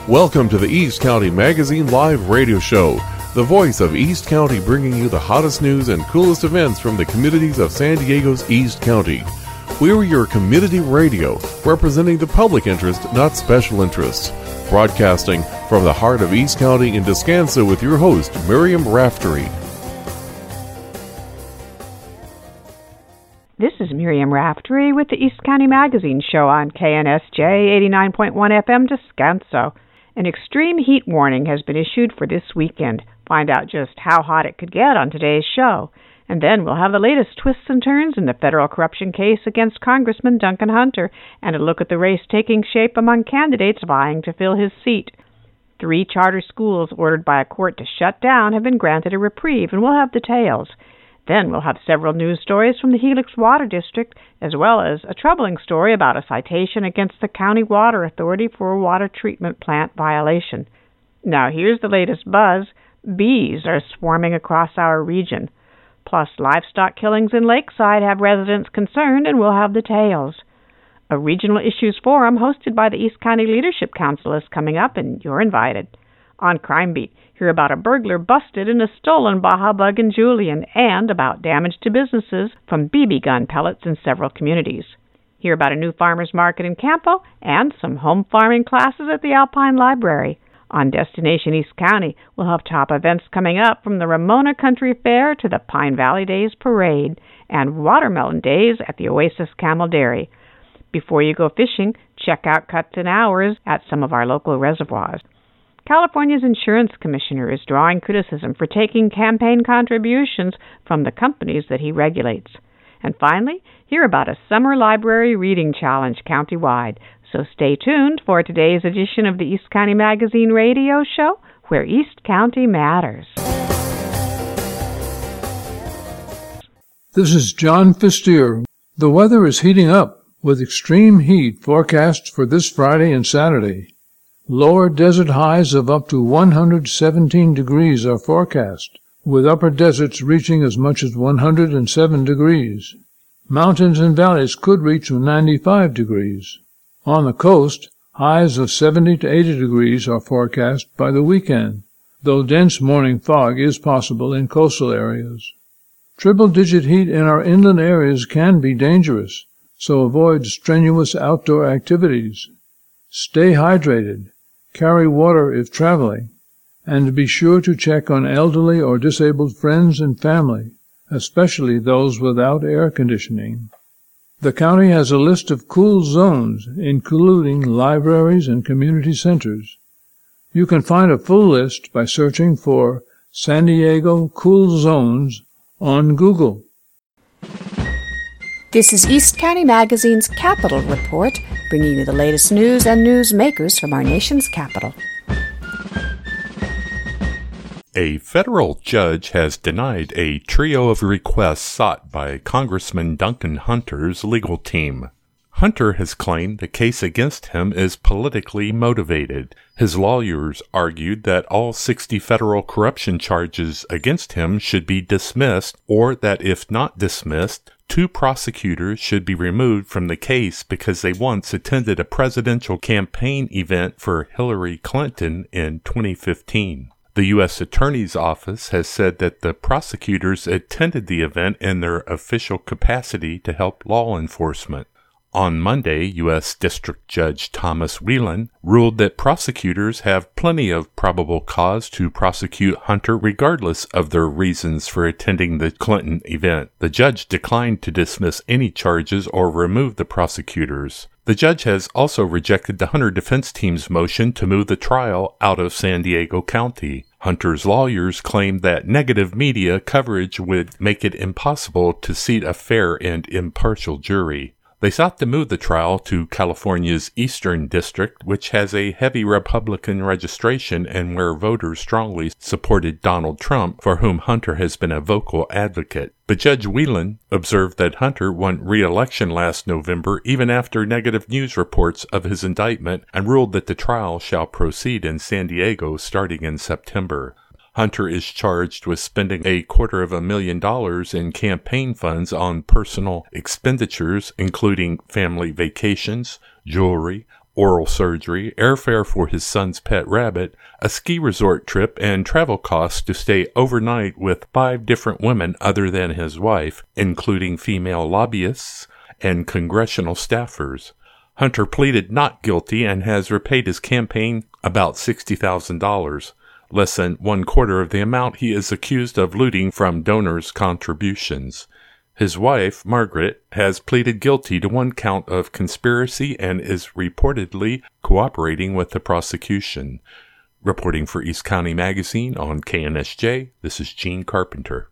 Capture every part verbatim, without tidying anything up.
Welcome to the East County Magazine Live Radio Show, the voice of East County, bringing you the hottest news and coolest events from the communities of San Diego's East County. We're your community radio, representing the public interest, not special interests. Broadcasting from the heart of East County in Descanso with your host, Miriam Raftery. This is Miriam Raftery with the East County Magazine Show on K N S J eighty-nine point one F M Descanso. An extreme heat warning has been issued for this weekend. Find out just how hot it could get on today's show. And then we'll have the latest twists and turns in the federal corruption case against Congressman Duncan Hunter, and a look at the race taking shape among candidates vying to fill his seat. Three charter schools ordered by a court to shut down have been granted a reprieve, and we'll have details. Then we'll have several news stories from the Helix Water District, as well as a troubling story about a citation against the County Water Authority for a water treatment plant violation. Now here's the latest buzz. Bees are swarming across our region. Plus, livestock killings in Lakeside have residents concerned, and we'll have details. A regional issues forum hosted by the East County Leadership Council is coming up, and you're invited. On Crime Beat, hear about a burglar busted in a stolen Baja Bug in Julian, and about damage to businesses from B B gun pellets in several communities. Hear about a new farmers market in Campo, and some home farming classes at the Alpine Library. On Destination East County, we'll have top events coming up from the Ramona Country Fair to the Pine Valley Days Parade, and Watermelon Days at the Oasis Camel Dairy. Before you go fishing, check out cuts and hours at some of our local reservoirs. California's insurance commissioner is drawing criticism for taking campaign contributions from the companies that he regulates. And finally, hear about a summer library reading challenge countywide. So stay tuned for today's edition of the East County Magazine Radio Show, where East County matters. This is John Fistier. The weather is heating up, with extreme heat forecast for this Friday and Saturday. Lower desert highs of up to one hundred seventeen degrees are forecast, with upper deserts reaching as much as one hundred seven degrees. Mountains and valleys could reach ninety-five degrees. On the coast, highs of seventy to eighty degrees are forecast by the weekend, though dense morning fog is possible in coastal areas. Triple-digit heat in our inland areas can be dangerous, so avoid strenuous outdoor activities. Stay hydrated. Carry water if traveling, and be sure to check on elderly or disabled friends and family, especially those without air conditioning. The county has a list of cool zones, including libraries and community centers. You can find a full list by searching for San Diego Cool Zones on Google. This is East County Magazine's Capital Report, bringing you the latest news and newsmakers from our nation's capital. A federal judge has denied a trio of requests sought by Congressman Duncan Hunter's legal team. Hunter has claimed the case against him is politically motivated. His lawyers argued that all sixty federal corruption charges against him should be dismissed, or that if not dismissed, two prosecutors should be removed from the case because they once attended a presidential campaign event for Hillary Clinton in twenty fifteen. The U S Attorney's Office has said that the prosecutors attended the event in their official capacity to help law enforcement. On Monday, U S District Judge Thomas Whelan ruled that prosecutors have plenty of probable cause to prosecute Hunter regardless of their reasons for attending the Clinton event. The judge declined to dismiss any charges or remove the prosecutors. The judge has also rejected the Hunter defense team's motion to move the trial out of San Diego County. Hunter's lawyers claimed that negative media coverage would make it impossible to seat a fair and impartial jury. They sought to move the trial to California's Eastern District, which has a heavy Republican registration and where voters strongly supported Donald Trump, for whom Hunter has been a vocal advocate. But Judge Whelan observed that Hunter won re-election last November even after negative news reports of his indictment, and ruled that the trial shall proceed in San Diego starting in September. Hunter is charged with spending a quarter of a million dollars in campaign funds on personal expenditures, including family vacations, jewelry, oral surgery, airfare for his son's pet rabbit, a ski resort trip, and travel costs to stay overnight with five different women other than his wife, including female lobbyists and congressional staffers. Hunter pleaded not guilty and has repaid his campaign about sixty thousand dollars, less than one quarter of the amount he is accused of looting from donors' contributions. His wife, Margaret, has pleaded guilty to one count of conspiracy and is reportedly cooperating with the prosecution. Reporting for East County Magazine on K N S J, this is Gene Carpenter.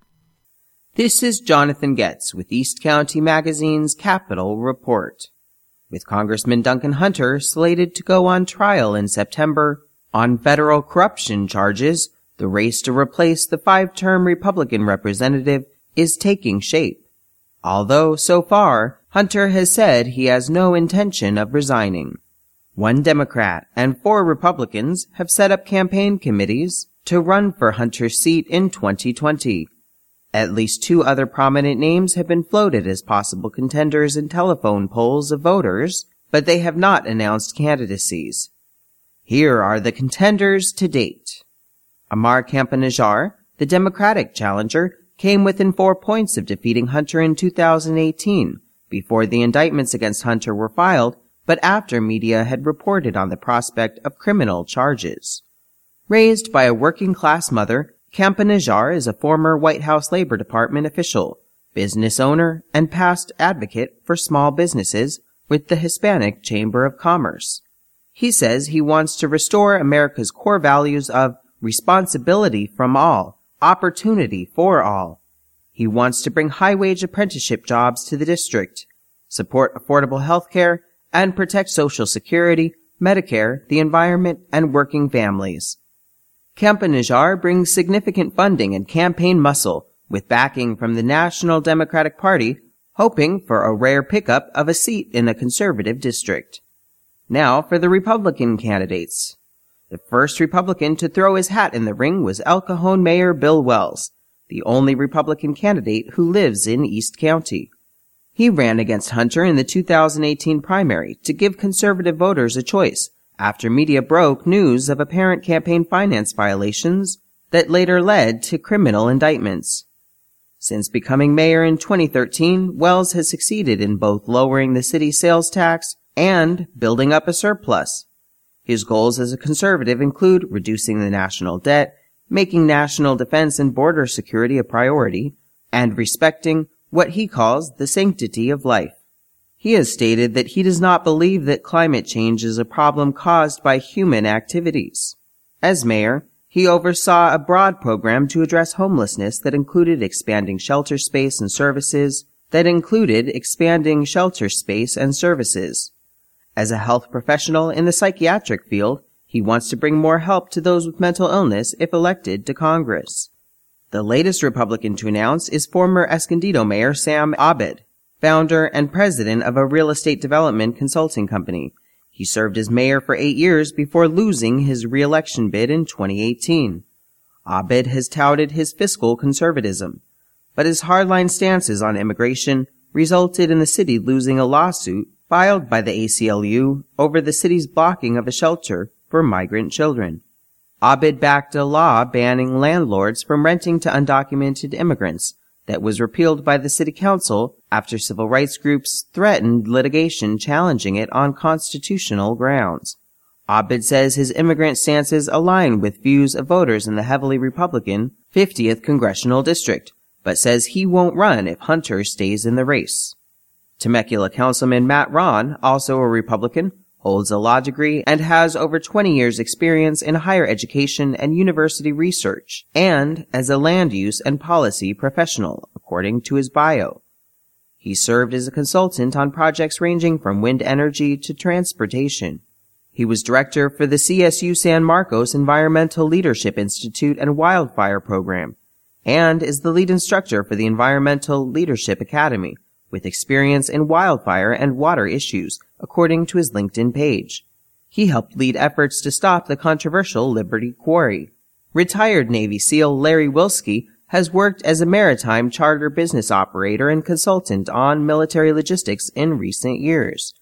This is Jonathan Getz with East County Magazine's Capitol Report. With Congressman Duncan Hunter slated to go on trial in September on federal corruption charges, the race to replace the five-term Republican representative is taking shape. Although, so far, Hunter has said he has no intention of resigning. One Democrat and four Republicans have set up campaign committees to run for Hunter's seat in twenty twenty. At least two other prominent names have been floated as possible contenders in telephone polls of voters, but they have not announced candidacies. Here are the contenders to date. Amar Campa-Najjar, the Democratic challenger, came within four points of defeating Hunter in two thousand eighteen, before the indictments against Hunter were filed, but after media had reported on the prospect of criminal charges. Raised by a working-class mother, Campa-Najjar is a former White House Labor Department official, business owner, and past advocate for small businesses with the Hispanic Chamber of Commerce. He says he wants to restore America's core values of responsibility from all, opportunity for all. He wants to bring high-wage apprenticeship jobs to the district, support affordable health care, and protect Social Security, Medicare, the environment, and working families. Campa-Najjar brings significant funding and campaign muscle, with backing from the National Democratic Party, hoping for a rare pickup of a seat in a conservative district. Now for the Republican candidates. The first Republican to throw his hat in the ring was El Cajon Mayor Bill Wells, the only Republican candidate who lives in East County. He ran against Hunter in the two thousand eighteen primary to give conservative voters a choice after media broke news of apparent campaign finance violations that later led to criminal indictments. Since becoming mayor in twenty thirteen, Wells has succeeded in both lowering the city's sales tax and building up a surplus. His goals as a conservative include reducing the national debt, making national defense and border security a priority, and respecting what he calls the sanctity of life. He has stated that he does not believe that climate change is a problem caused by human activities. As mayor, he oversaw a broad program to address homelessness that included expanding shelter space and services, that included expanding shelter space and services. As a health professional in the psychiatric field, he wants to bring more help to those with mental illness if elected to Congress. The latest Republican to announce is former Escondido Mayor Sam Abed, founder and president of a real estate development consulting company. He served as mayor for eight years before losing his re-election bid in twenty eighteen. Abed has touted his fiscal conservatism, but his hardline stances on immigration resulted in the city losing a lawsuit filed by the A C L U over the city's blocking of a shelter for migrant children. Abed backed a law banning landlords from renting to undocumented immigrants that was repealed by the city council after civil rights groups threatened litigation challenging it on constitutional grounds. Abed says his immigrant stances align with views of voters in the heavily Republican fiftieth Congressional District, but says he won't run if Hunter stays in the race. Temecula Councilman Matt Ron, also a Republican, holds a law degree and has over twenty years experience in higher education and university research, and as a land use and policy professional, according to his bio. He served as a consultant on projects ranging from wind energy to transportation. He was director for the C S U San Marcos Environmental Leadership Institute and Wildfire Program, and is the lead instructor for the Environmental Leadership Academy, with experience in wildfire and water issues, according to his LinkedIn page. He helped lead efforts to stop the controversial Liberty Quarry. Retired Navy SEAL Larry Wilski has worked as a maritime charter business operator and consultant on military logistics in recent years.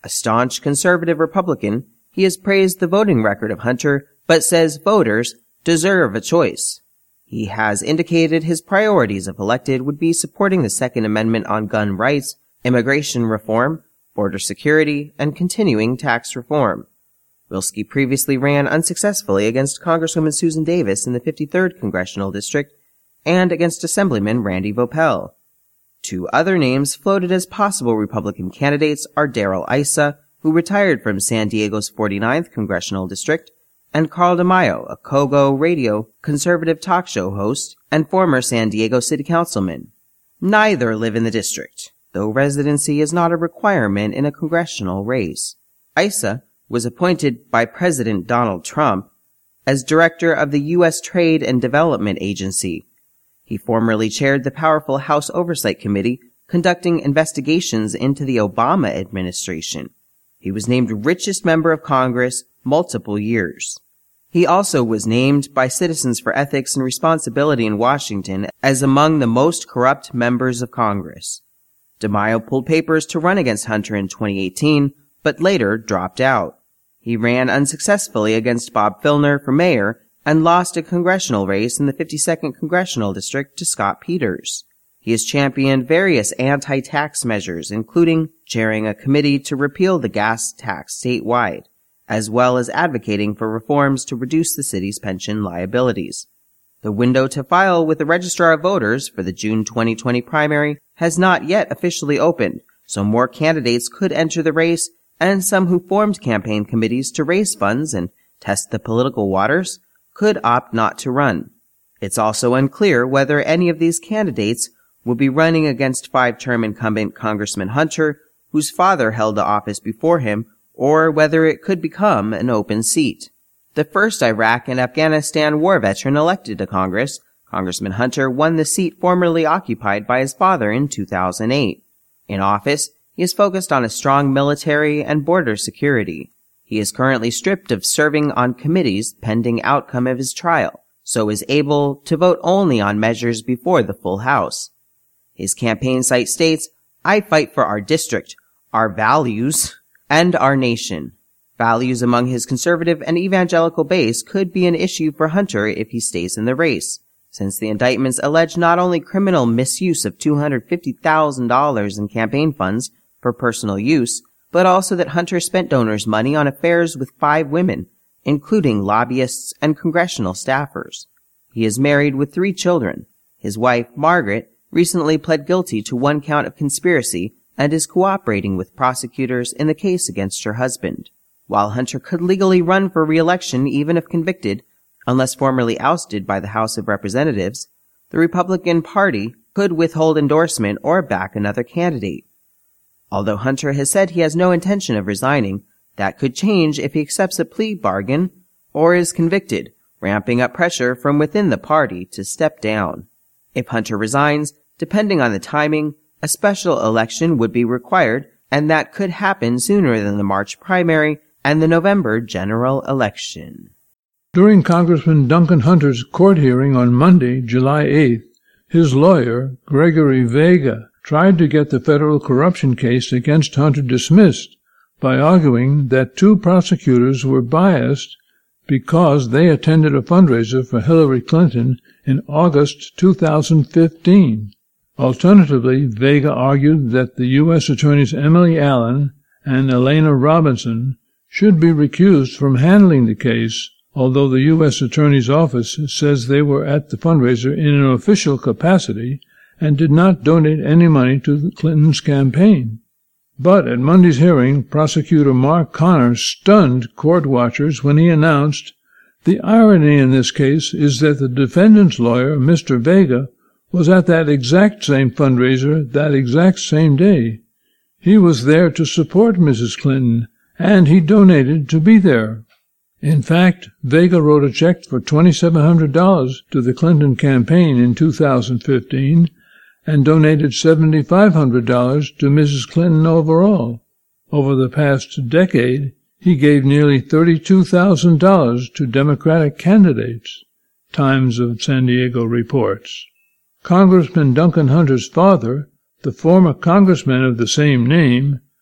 A staunch conservative Republican, he has praised the voting record of Hunter, but says voters deserve a choice. He has indicated his priorities if elected would be supporting the Second Amendment on gun rights, immigration reform, border security, and continuing tax reform. Wilski previously ran unsuccessfully against Congresswoman Susan Davis in the fifty-third Congressional District and against Assemblyman Randy Vopel. Two other names floated as possible Republican candidates are Darrell Issa, who retired from San Diego's forty-ninth Congressional District, and Carl DeMaio, a Kogo radio conservative talk show host and former San Diego City Councilman. Neither live in the district, though residency is not a requirement in a congressional race. Issa was appointed by President Donald Trump as director of the U S Trade and Development Agency. He formerly chaired the powerful House Oversight Committee conducting investigations into the Obama administration. He was named richest member of Congress multiple years. He also was named by Citizens for Ethics and Responsibility in Washington as among the most corrupt members of Congress. DeMaio pulled papers to run against Hunter in twenty eighteen, but later dropped out. He ran unsuccessfully against Bob Filner for mayor and lost a congressional race in the fifty-second Congressional District to Scott Peters. He has championed various anti-tax measures, including chairing a committee to repeal the gas tax statewide, as well as advocating for reforms to reduce the city's pension liabilities. The window to file with the Registrar of Voters for the June twenty twenty primary has not yet officially opened, so more candidates could enter the race, and some who formed campaign committees to raise funds and test the political waters could opt not to run. It's also unclear whether any of these candidates will be running against five-term incumbent Congressman Hunter, whose father held the office before him, or whether it could become an open seat. The first Iraq and Afghanistan war veteran elected to Congress, Congressman Hunter won the seat formerly occupied by his father in two thousand eight. In office, he is focused on a strong military and border security. He is currently stripped of serving on committees pending outcome of his trial, so is able to vote only on measures before the full House. His campaign site states, "I fight for our district, our values, and our nation." Values among his conservative and evangelical base could be an issue for Hunter if he stays in the race, since the indictments allege not only criminal misuse of two hundred fifty thousand dollars in campaign funds for personal use, but also that Hunter spent donors' money on affairs with five women, including lobbyists and congressional staffers. He is married with three children. His wife, Margaret, recently pled guilty to one count of conspiracy and is cooperating with prosecutors in the case against her husband. While Hunter could legally run for re-election even if convicted, unless formally ousted by the House of Representatives, the Republican Party could withhold endorsement or back another candidate. Although Hunter has said he has no intention of resigning, that could change if he accepts a plea bargain or is convicted, ramping up pressure from within the party to step down. If Hunter resigns, depending on the timing, a special election would be required, and that could happen sooner than the March primary and the November general election. During Congressman Duncan Hunter's court hearing on Monday, July eighth, his lawyer, Gregory Vega, tried to get the federal corruption case against Hunter dismissed by arguing that two prosecutors were biased because they attended a fundraiser for Hillary Clinton in August two thousand fifteen. Alternatively, Vega argued that the U S attorneys Emily Allen and Elena Robinson should be recused from handling the case, although the U S Attorney's Office says they were at the fundraiser in an official capacity and did not donate any money to Clinton's campaign. But at Monday's hearing, prosecutor Mark Connor stunned court watchers when he announced, "The irony in this case is that the defendant's lawyer, Mister Vega, was at that exact same fundraiser that exact same day. He was there to support Missus Clinton, and he donated to be there." In fact, Vega wrote a check for twenty-seven hundred dollars to the Clinton campaign in two thousand fifteen and donated seven thousand five hundred dollars to Missus Clinton overall. Over the past decade, he gave nearly thirty-two thousand dollars to Democratic candidates, Times of San Diego reports. Congressman Duncan Hunter's father, the former congressman of the same name,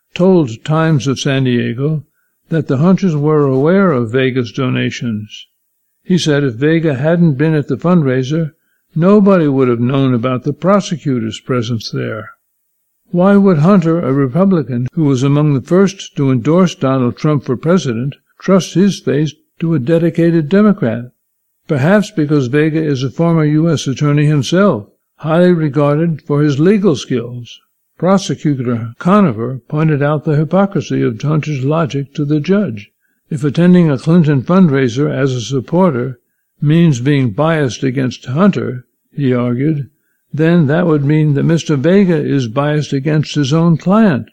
told Times of San Diego that the Hunters were aware of Vega's donations. He said if Vega hadn't been at the fundraiser, nobody would have known about the prosecutor's presence there. Why would Hunter, a Republican who was among the first to endorse Donald Trump for president, trust his faith to a dedicated Democrat? Perhaps because Vega is a former U S attorney himself, highly regarded for his legal skills. Prosecutor Conover pointed out the hypocrisy of Hunter's logic to the judge. If attending a Clinton fundraiser as a supporter means being biased against Hunter, he argued, then that would mean that Mister Vega is biased against his own client.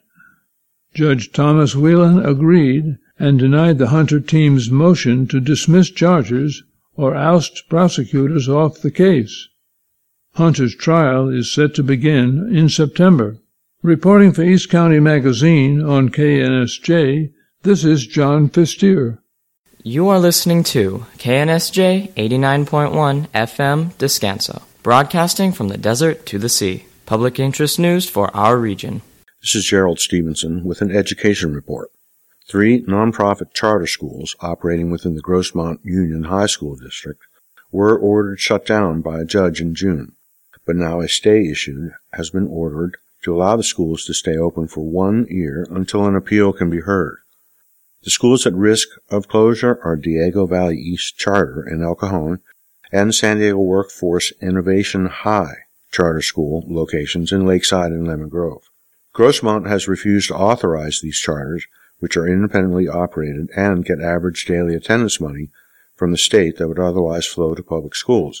Judge Thomas Whelan agreed and denied the Hunter team's motion to dismiss charges or oust prosecutors off the case. Hunter's trial is set to begin in September. Reporting for East County Magazine on K N S J, this is John Fistier. You are listening to K N S J eighty-nine point one F M Descanso, broadcasting from the desert to the sea. Public interest news for our region. This is Gerald Stevenson with an education report. Three nonprofit charter schools operating within the Grossmont Union High School District were ordered shut down by a judge in June, but now a stay issued has been ordered to allow the schools to stay open for one year until an appeal can be heard. The schools at risk of closure are Diego Valley East Charter in El Cajon and San Diego Workforce Innovation High Charter School locations in Lakeside and Lemon Grove. Grossmont has refused to authorize these charters, which are independently operated and get average daily attendance money from the state that would otherwise flow to public schools.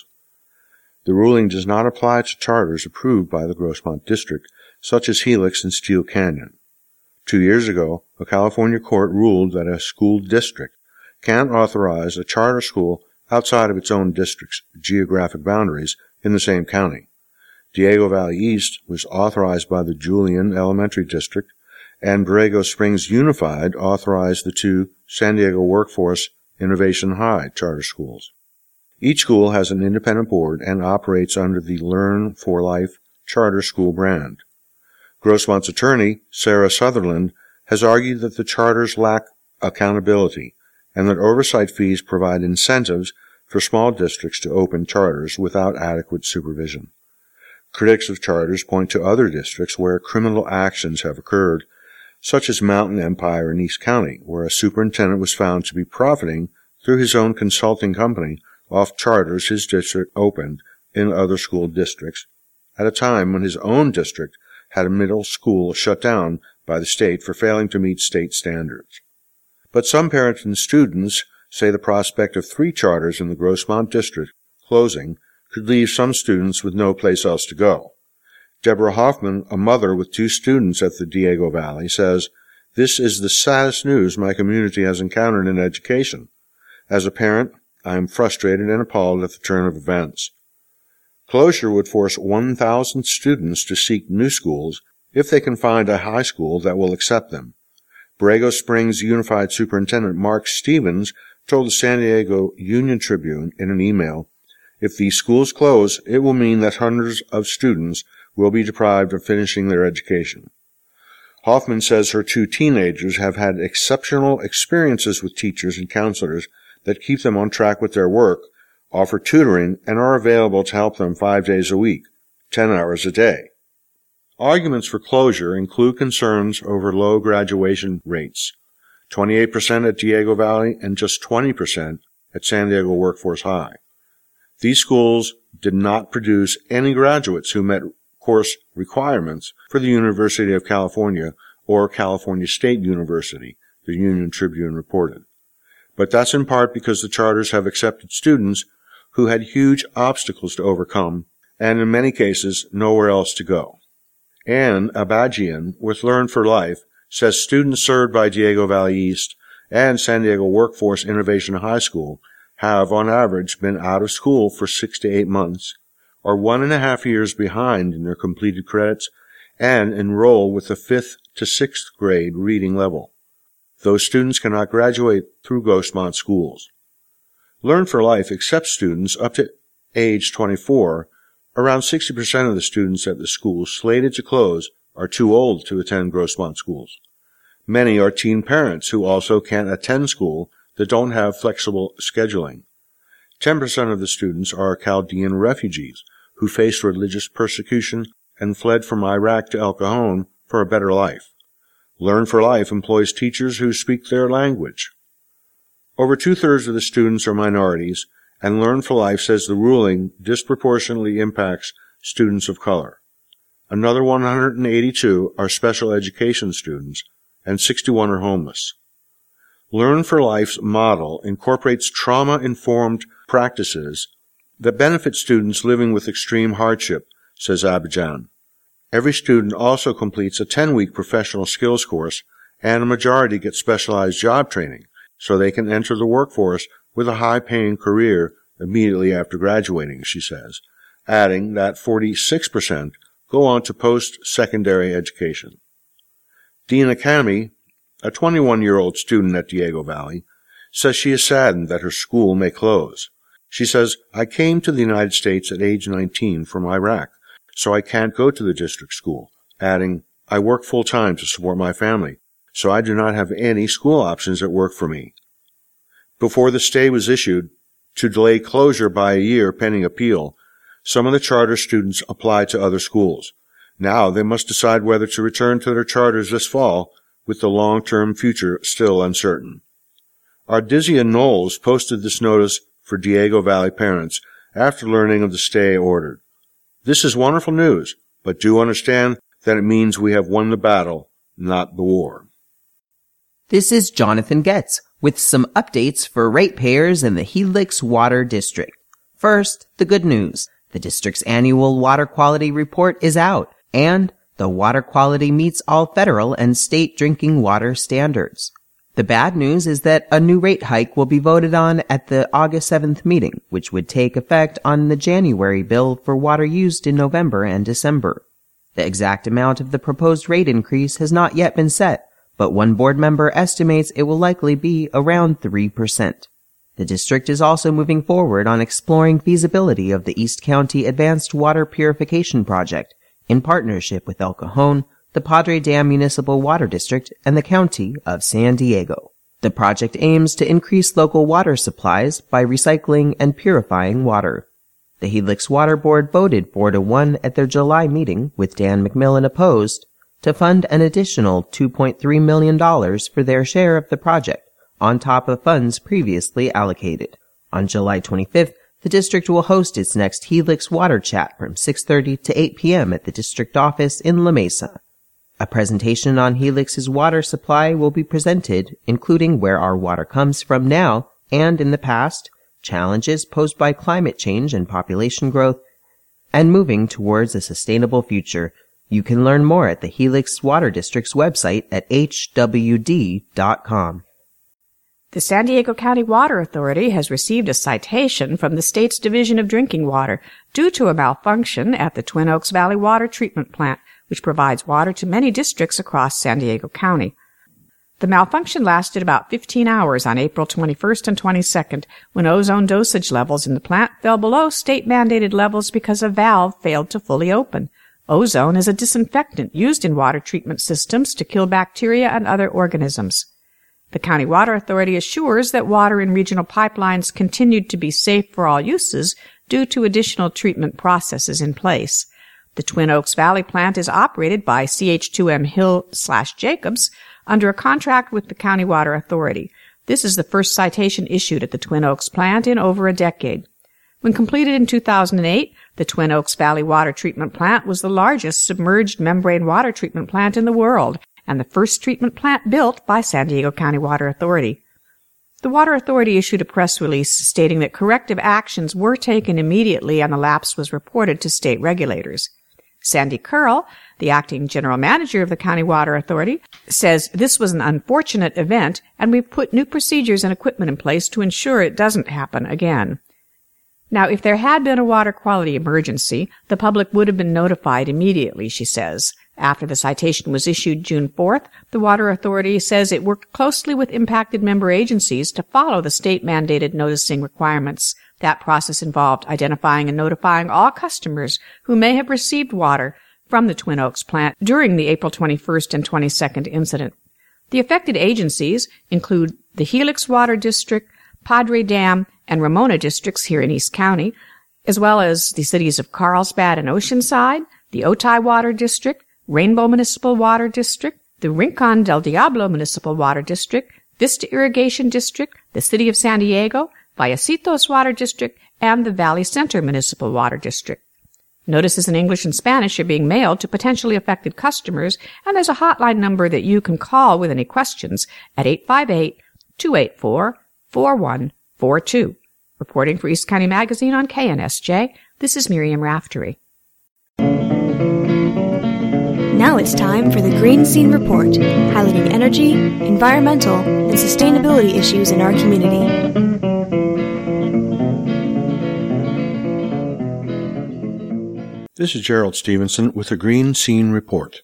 The ruling does not apply to charters approved by the Grossmont District, such as Helix and Steel Canyon. Two years ago, a California court ruled that a school district can't authorize a charter school outside of its own district's geographic boundaries in the same county. Diego Valley East was authorized by the Julian Elementary District, and Borrego Springs Unified authorized the two San Diego Workforce Innovation High charter schools. Each school has an independent board and operates under the Learn for Life charter school brand. Grossmont's attorney, Sarah Sutherland, has argued that the charters lack accountability and that oversight fees provide incentives for small districts to open charters without adequate supervision. Critics of charters point to other districts where criminal actions have occurred, such as Mountain Empire in East County, where a superintendent was found to be profiting through his own consulting company off charters his district opened in other school districts at a time when his own district had a middle school shut down by the state for failing to meet state standards. But some parents and students say the prospect of three charters in the Grossmont District closing could leave some students with no place else to go. Deborah Hoffman, a mother with two students at the Diego Valley, says, "This is the saddest news my community has encountered in education. As a parent, I am frustrated and appalled at the turn of events. Closure would force one thousand students to seek new schools if they can find a high school that will accept them." Borrego Springs Unified Superintendent Mark Stevens told the San Diego Union Tribune in an email, "If these schools close, it will mean that hundreds of students will be deprived of finishing their education." Hoffman says her two teenagers have had exceptional experiences with teachers and counselors that keep them on track with their work, offer tutoring, and are available to help them five days a week, ten hours a day. Arguments for closure include concerns over low graduation rates, twenty-eight percent at Diego Valley and just twenty percent at San Diego Workforce High. These schools did not produce any graduates who met course requirements for the University of California or California State University, the Union Tribune reported. But that's in part because the charters have accepted students who had huge obstacles to overcome and in many cases nowhere else to go. Ann Abajian with Learn for Life says students served by Diego Valley East and San Diego Workforce Innovation High School have on average been out of school for six to eight months, are one and a half years behind in their completed credits, and enroll with the fifth to sixth grade reading level. Those students cannot graduate through Grossmont schools. Learn for Life accepts students up to age twenty-four. Around sixty percent of the students at the schools slated to close are too old to attend Grossmont schools. Many are teen parents who also can't attend school that don't have flexible scheduling. ten percent of the students are Chaldean refugees who faced religious persecution and fled from Iraq to El Cajon for a better life. Learn for Life employs teachers who speak their language. Over two-thirds of the students are minorities, and Learn for Life says the ruling disproportionately impacts students of color. Another one hundred eighty-two are special education students, and sixty-one are homeless. Learn for Life's model incorporates trauma-informed practices that benefit students living with extreme hardship, says Abidjan. Every student also completes a ten-week professional skills course, and a majority get specialized job training so they can enter the workforce with a high-paying career immediately after graduating, she says, adding that forty-six percent go on to post-secondary education. Dina Kami, a twenty-one-year-old student at Diego Valley, says she is saddened that her school may close. She says, "I came to the United States at age nineteen from Iraq, so I can't go to the district school," adding, "I work full-time to support my family, so I do not have any school options that work for me." Before the stay was issued, to delay closure by a year pending appeal, some of the charter students applied to other schools. Now they must decide whether to return to their charters this fall, with the long-term future still uncertain. Ardizia Knowles posted this notice for Diego Valley parents after learning of the stay ordered. "This is wonderful news, but do understand that it means we have won the battle, not the war." This is Jonathan Getz with some updates for ratepayers in the Helix Water District. First, the good news. The district's annual water quality report is out, and the water quality meets all federal and state drinking water standards. The bad news is that a new rate hike will be voted on at the August seventh meeting, which would take effect on the January bill for water used in November and December. The exact amount of the proposed rate increase has not yet been set, but one board member estimates it will likely be around three percent. The district is also moving forward on exploring feasibility of the East County Advanced Water Purification Project in partnership with El Cajon, the Padre Dam Municipal Water District, and the County of San Diego. The project aims to increase local water supplies by recycling and purifying water. The Helix Water Board voted four to one at their July meeting, with Dan McMillan opposed, to fund an additional two point three million dollars for their share of the project, on top of funds previously allocated. On July twenty-fifth, the district will host its next Helix Water Chat from six thirty to eight p.m. at the district office in La Mesa. A presentation on Helix's water supply will be presented, including where our water comes from now and in the past, challenges posed by climate change and population growth, and moving towards a sustainable future. You can learn more at the Helix Water District's website at h w d dot com. The San Diego County Water Authority has received a citation from the state's Division of Drinking Water due to a malfunction at the Twin Oaks Valley Water Treatment Plant, which provides water to many districts across San Diego County. The malfunction lasted about fifteen hours on April twenty-first and twenty-second, when ozone dosage levels in the plant fell below state-mandated levels because a valve failed to fully open. Ozone is a disinfectant used in water treatment systems to kill bacteria and other organisms. The County Water Authority assures that water in regional pipelines continued to be safe for all uses due to additional treatment processes in place. The Twin Oaks Valley plant is operated by C H two M Hill slash Jacobs under a contract with the County Water Authority. This is the first citation issued at the Twin Oaks plant in over a decade. When completed in two thousand eight, the Twin Oaks Valley Water Treatment Plant was the largest submerged membrane water treatment plant in the world, and the first treatment plant built by San Diego County Water Authority. The Water Authority issued a press release stating that corrective actions were taken immediately and the lapse was reported to state regulators. Sandy Curl, the acting general manager of the County Water Authority, says this was an unfortunate event and we've put new procedures and equipment in place to ensure it doesn't happen again. Now, if there had been a water quality emergency, the public would have been notified immediately, she says. After the citation was issued June fourth, the Water Authority says it worked closely with impacted member agencies to follow the state-mandated noticing requirements. That process involved identifying and notifying all customers who may have received water from the Twin Oaks plant during the April twenty-first and twenty-second incident. The affected agencies include the Helix Water District, Padre Dam, and Ramona districts here in East County, as well as the cities of Carlsbad and Oceanside, the Otay Water District, Rainbow Municipal Water District, the Rincon del Diablo Municipal Water District, Vista Irrigation District, the City of San Diego, Vallecitos Water District, and the Valley Center Municipal Water District. Notices in English and Spanish are being mailed to potentially affected customers, and there's a hotline number that you can call with any questions at eight five eight, two eight four, four one four two. Reporting for East County Magazine on K N S J, this is Miriam Raftery. Now it's time for the Green Scene Report, highlighting energy, environmental, and sustainability issues in our community. This is Gerald Stevenson with the Green Scene Report.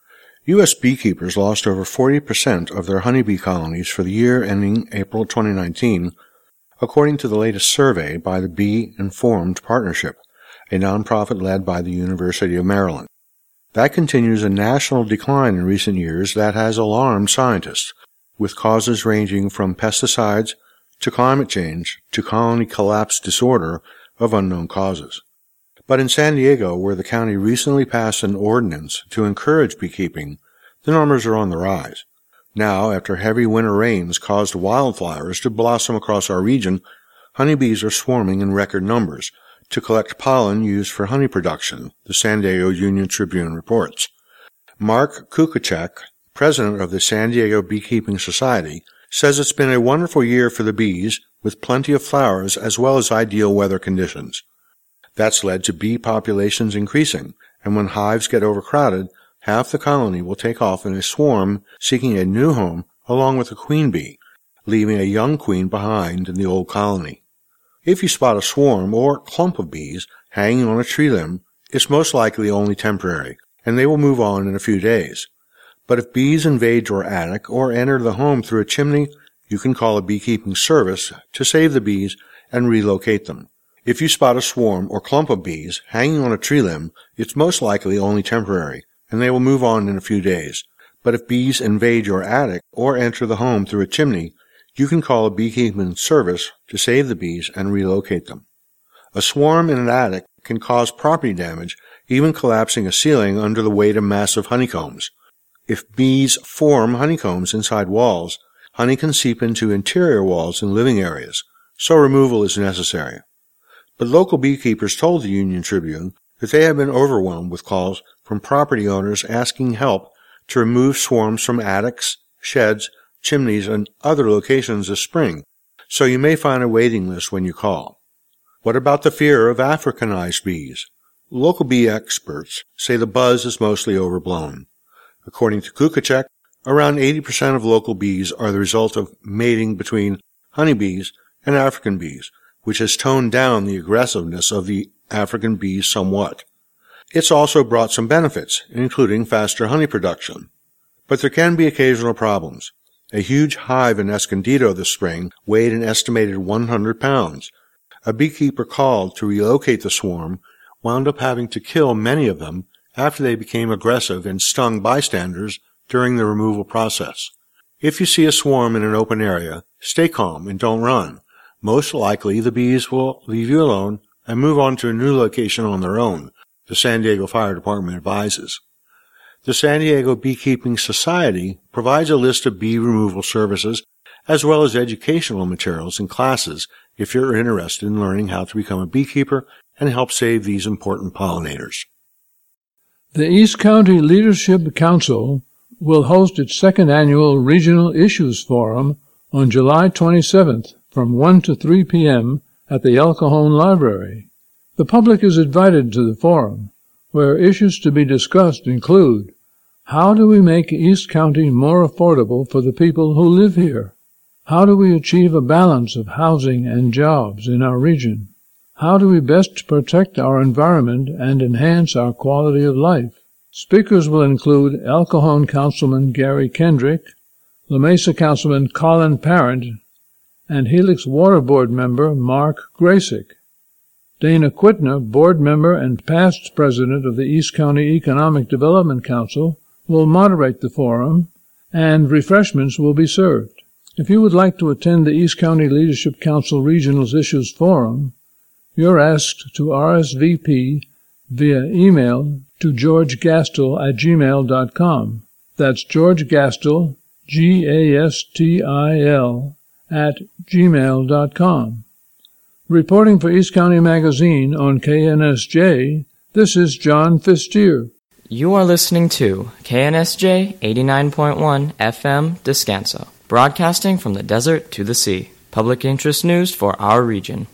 U S beekeepers lost over forty percent of their honeybee colonies for the year ending April twenty nineteen, according to the latest survey by the Bee Informed Partnership, a nonprofit led by the University of Maryland. That continues a national decline in recent years that has alarmed scientists, with causes ranging from pesticides to climate change to colony collapse disorder of unknown causes. But in San Diego, where the county recently passed an ordinance to encourage beekeeping, the numbers are on the rise. Now, after heavy winter rains caused wildflowers to blossom across our region, honeybees are swarming in record numbers to collect pollen used for honey production, the San Diego Union-Tribune reports. Mark Kukacek, president of the San Diego Beekeeping Society, says it's been a wonderful year for the bees, with plenty of flowers as well as ideal weather conditions. That's led to bee populations increasing, and when hives get overcrowded, half the colony will take off in a swarm seeking a new home along with a queen bee, leaving a young queen behind in the old colony. If you spot a swarm or clump of bees hanging on a tree limb, it's most likely only temporary, and they will move on in a few days. But if bees invade your attic or enter the home through a chimney, you can call a beekeeping service to save the bees and relocate them. If you spot a swarm or clump of bees hanging on a tree limb, it's most likely only temporary, and they will move on in a few days. But if bees invade your attic or enter the home through a chimney, you can call a beekeeping service to save the bees and relocate them. A swarm in an attic can cause property damage, even collapsing a ceiling under the weight of massive honeycombs. If bees form honeycombs inside walls, honey can seep into interior walls in living areas, so removal is necessary. But local beekeepers told the Union Tribune that they have been overwhelmed with calls from property owners asking help to remove swarms from attics, sheds, chimneys, and other locations this spring, so you may find a waiting list when you call. What about the fear of Africanized bees? Local bee experts say the buzz is mostly overblown. According to Kukacek, around eighty percent of local bees are the result of mating between honeybees and African bees, which has toned down the aggressiveness of the African bees somewhat. It's also brought some benefits, including faster honey production. But there can be occasional problems. A huge hive in Escondido this spring weighed an estimated one hundred pounds. A beekeeper called to relocate the swarm wound up having to kill many of them after they became aggressive and stung bystanders during the removal process. If you see a swarm in an open area, stay calm and don't run. Most likely the bees will leave you alone and move on to a new location on their own, the San Diego Fire Department advises. The San Diego Beekeeping Society provides a list of bee removal services as well as educational materials and classes if you're interested in learning how to become a beekeeper and help save these important pollinators. The East County Leadership Council will host its second annual Regional Issues Forum on July twenty-seventh from one to three p.m. at the El Cajon Library. The public is invited to the forum, where issues to be discussed include: how do we make East County more affordable for the people who live here? How do we achieve a balance of housing and jobs in our region? How do we best protect our environment and enhance our quality of life? Speakers will include El Cajon Councilman Gary Kendrick, La Mesa Councilman Colin Parent, and Helix Water Board member Mark Graysick. Dana Quitner, board member and past president of the East County Economic Development Council, will moderate the forum, and refreshments will be served. If you would like to attend the East County Leadership Council Regional Issues Forum, you're asked to R S V P via email to george gastel at gmail dot com. That's George Gastel, G A S T I L, at gmail dot com. Reporting for East County Magazine on K N S J, this is John Fistier. You are listening to K N S J eighty-nine point one F M Descanso, broadcasting from the desert to the sea. Public interest news for our region.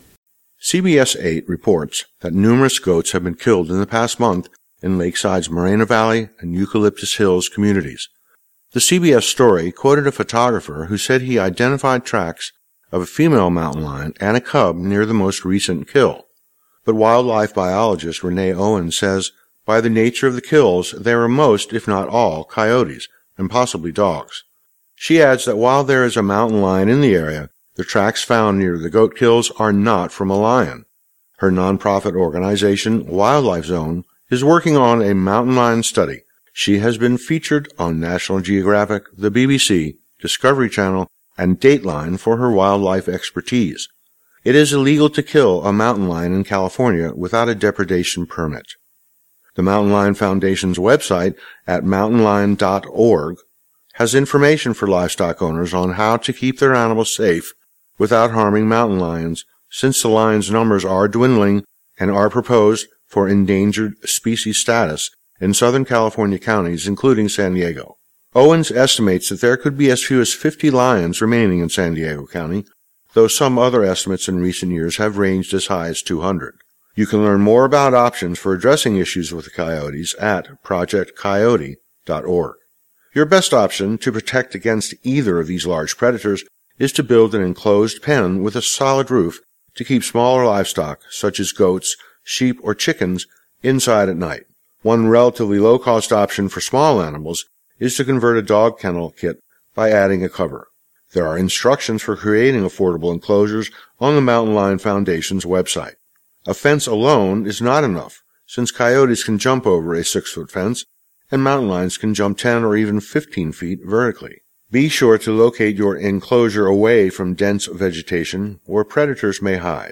C B S eight reports that numerous goats have been killed in the past month in Lakeside's Morena Valley and Eucalyptus Hills communities. The C B S story quoted a photographer who said he identified tracks of a female mountain lion and a cub near the most recent kill. But wildlife biologist Renee Owens says by the nature of the kills, they were most, if not all, coyotes, and possibly dogs. She adds that while there is a mountain lion in the area, the tracks found near the goat kills are not from a lion. Her nonprofit organization, Wildlife Zone, is working on a mountain lion study. She has been featured on National Geographic, the B B C, Discovery Channel, and Dateline for her wildlife expertise. It is illegal to kill a mountain lion in California without a depredation permit. The Mountain Lion Foundation's website at mountain lion dot org has information for livestock owners on how to keep their animals safe without harming mountain lions, since the lions' numbers are dwindling and are proposed for endangered species status in Southern California counties, including San Diego. Owens estimates that there could be as few as fifty lions remaining in San Diego County, though some other estimates in recent years have ranged as high as two hundred. You can learn more about options for addressing issues with the coyotes at project coyote dot org. Your best option to protect against either of these large predators is to build an enclosed pen with a solid roof to keep smaller livestock, such as goats, sheep, or chickens, inside at night. One relatively low-cost option for small animals is to convert a dog kennel kit by adding a cover. There are instructions for creating affordable enclosures on the Mountain Lion Foundation's website. A fence alone is not enough, since coyotes can jump over a six-foot fence, and mountain lions can jump ten or even fifteen feet vertically. Be sure to locate your enclosure away from dense vegetation where predators may hide.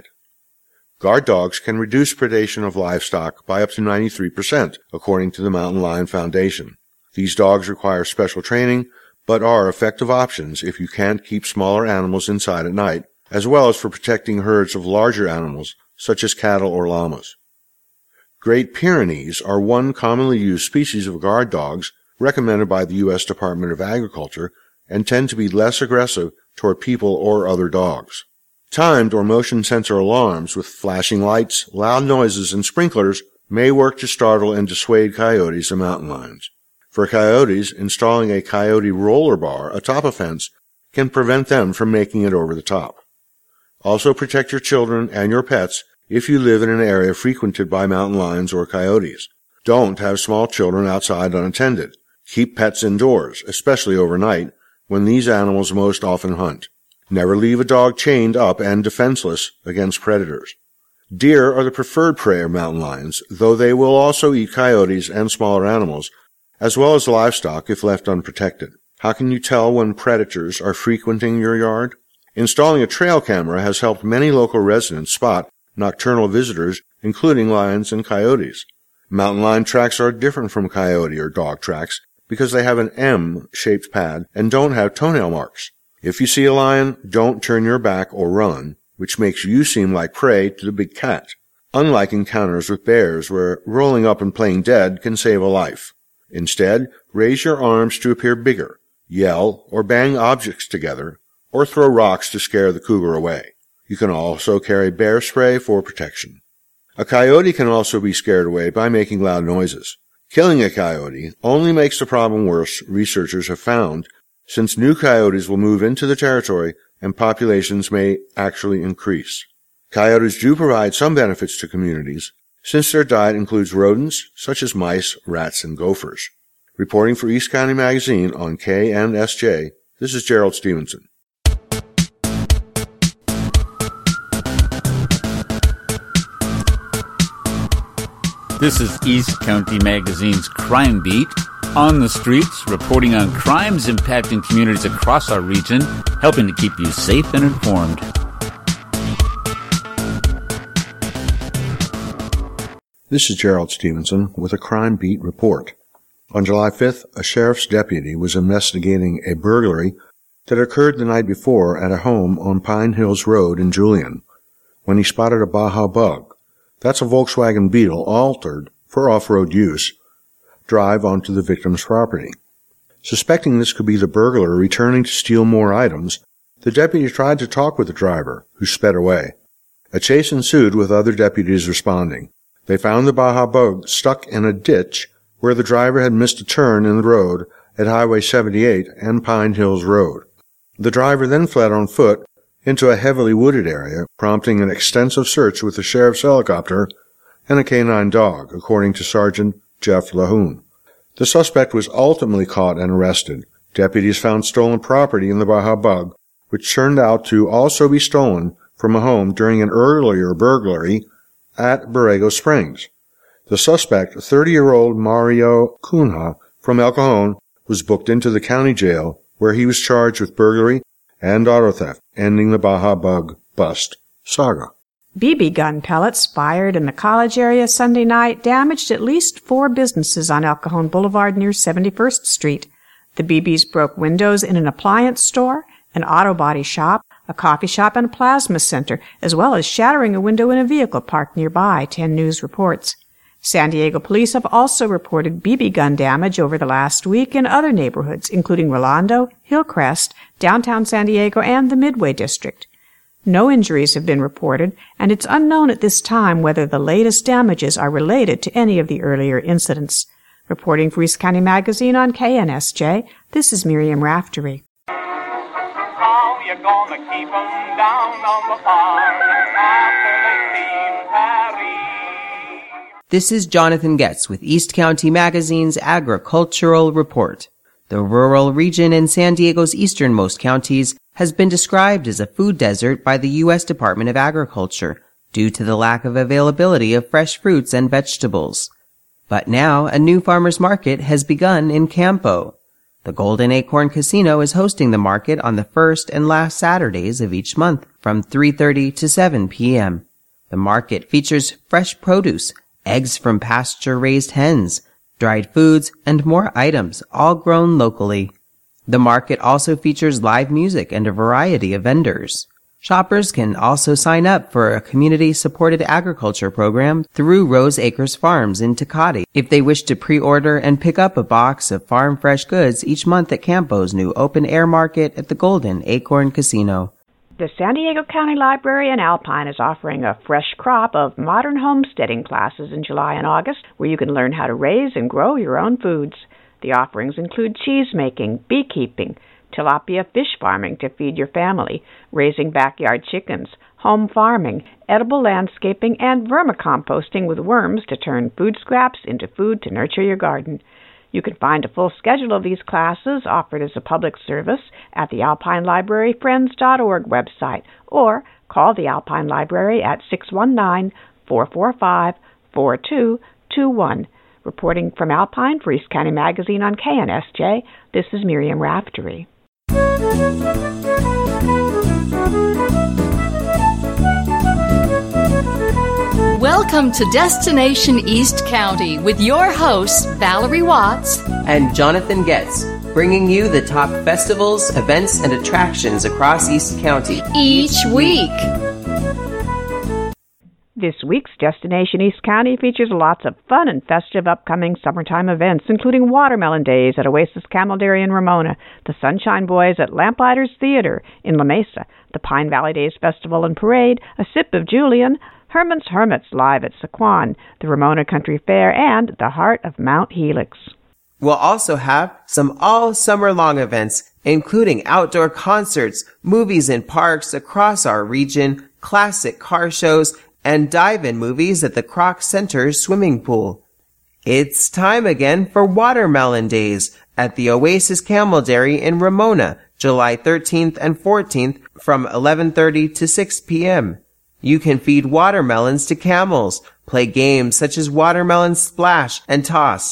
Guard dogs can reduce predation of livestock by up to ninety-three percent, according to the Mountain Lion Foundation. These dogs require special training, but are effective options if you can't keep smaller animals inside at night, as well as for protecting herds of larger animals, such as cattle or llamas. Great Pyrenees are one commonly used species of guard dogs recommended by the U S Department of Agriculture and tend to be less aggressive toward people or other dogs. Timed or motion sensor alarms with flashing lights, loud noises, and sprinklers may work to startle and dissuade coyotes and mountain lions. For coyotes, installing a coyote roller bar atop a fence can prevent them from making it over the top. Also protect your children and your pets if you live in an area frequented by mountain lions or coyotes. Don't have small children outside unattended. Keep pets indoors, especially overnight, when these animals most often hunt. Never leave a dog chained up and defenseless against predators. Deer are the preferred prey of mountain lions, though they will also eat coyotes and smaller animals, as well as livestock if left unprotected. How can you tell when predators are frequenting your yard? Installing a trail camera has helped many local residents spot nocturnal visitors, including lions and coyotes. Mountain lion tracks are different from coyote or dog tracks because they have an M-shaped pad and don't have toenail marks. If you see a lion, don't turn your back or run, which makes you seem like prey to the big cat. Unlike encounters with bears where rolling up and playing dead can save a life. Instead, raise your arms to appear bigger, yell or bang objects together, or throw rocks to scare the cougar away. You can also carry bear spray for protection. A coyote can also be scared away by making loud noises. Killing a coyote only makes the problem worse, researchers have found, since new coyotes will move into the territory and populations may actually increase. Coyotes do provide some benefits to communities, since their diet includes rodents such as mice, rats, and gophers. Reporting for East County Magazine on K N S J, this is Gerald Stevenson. This is East County Magazine's Crime Beat on the streets, reporting on crimes impacting communities across our region, helping to keep you safe and informed. This is Gerald Stevenson with a Crime Beat report. On July fifth, a sheriff's deputy was investigating a burglary that occurred the night before at a home on Pine Hills Road in Julian, when he spotted a Baja Bug, that's a Volkswagen Beetle altered for off-road use, drive onto the victim's property. Suspecting this could be the burglar returning to steal more items, the deputy tried to talk with the driver, who sped away. A chase ensued with other deputies responding. They found the Baja Bug stuck in a ditch where the driver had missed a turn in the road at Highway seventy-eight and Pine Hills Road. The driver then fled on foot into a heavily wooded area, prompting an extensive search with the sheriff's helicopter and a canine dog, according to Sergeant Jeff Lahoon. The suspect was ultimately caught and arrested. Deputies found stolen property in the Baja Bug, which turned out to also be stolen from a home during an earlier burglary at Borrego Springs. The suspect, thirty-year-old Mario Cunha from El Cajon, was booked into the county jail where he was charged with burglary and auto theft, ending the Baja Bug bust saga. B B gun pellets fired in the college area Sunday night damaged at least four businesses on El Cajon Boulevard near seventy-first Street. The B Bs broke windows in an appliance store, an auto body shop, a coffee shop, and a plasma center, as well as shattering a window in a vehicle parked nearby, ten News reports. San Diego police have also reported B B gun damage over the last week in other neighborhoods, including Rolando, Hillcrest, downtown San Diego, and the Midway District. No injuries have been reported, and it's unknown at this time whether the latest damages are related to any of the earlier incidents. Reporting for East County Magazine on K N S J, this is Miriam Raftery. How you gonna keep 'em down on the farm after they leave Paris? This is Jonathan Getz with East County Magazine's Agricultural Report. The rural region in San Diego's easternmost counties has been described as a food desert by the U S Department of Agriculture due to the lack of availability of fresh fruits and vegetables. But now a new farmers market has begun in Campo. The Golden Acorn Casino is hosting the market on the first and last Saturdays of each month from three thirty to seven p.m. The market features fresh produce, eggs from pasture-raised hens, dried foods, and more items, all grown locally. The market also features live music and a variety of vendors. Shoppers can also sign up for a community-supported agriculture program through Rose Acres Farms in Tecate if they wish to pre-order and pick up a box of farm fresh goods each month at Campo's new open-air market at the Golden Acorn Casino. The San Diego County Library in Alpine is offering a fresh crop of modern homesteading classes in July and August where you can learn how to raise and grow your own foods. The offerings include cheese making, beekeeping, tilapia fish farming to feed your family, raising backyard chickens, home farming, edible landscaping, and vermicomposting with worms to turn food scraps into food to nurture your garden. You can find a full schedule of these classes offered as a public service at the Alpine Library Friends dot org website or call the Alpine Library at six one nine, four four five, four two two one. Reporting from Alpine for East County Magazine on K N S J, this is Miriam Raftery. Welcome to Destination East County with your hosts, Valerie Watts and Jonathan Getz, bringing you the top festivals, events, and attractions across East County each week. This week's Destination East County features lots of fun and festive upcoming summertime events, including Watermelon Days at Oasis Camel Dairy in Ramona, the Sunshine Boys at Lamplighters Theater in La Mesa, the Pine Valley Days Festival and Parade, a Sip of Julian, Herman's Hermits live at Sequan, the Ramona Country Fair, and the Heart of Mount Helix. We'll also have some all-summer-long events, including outdoor concerts, movies in parks across our region, classic car shows, and dive-in movies at the Kroc Center swimming pool. It's time again for Watermelon Days at the Oasis Camel Dairy in Ramona, July thirteenth and fourteenth from eleven thirty to six p.m. You can feed watermelons to camels, play games such as Watermelon Splash and Toss,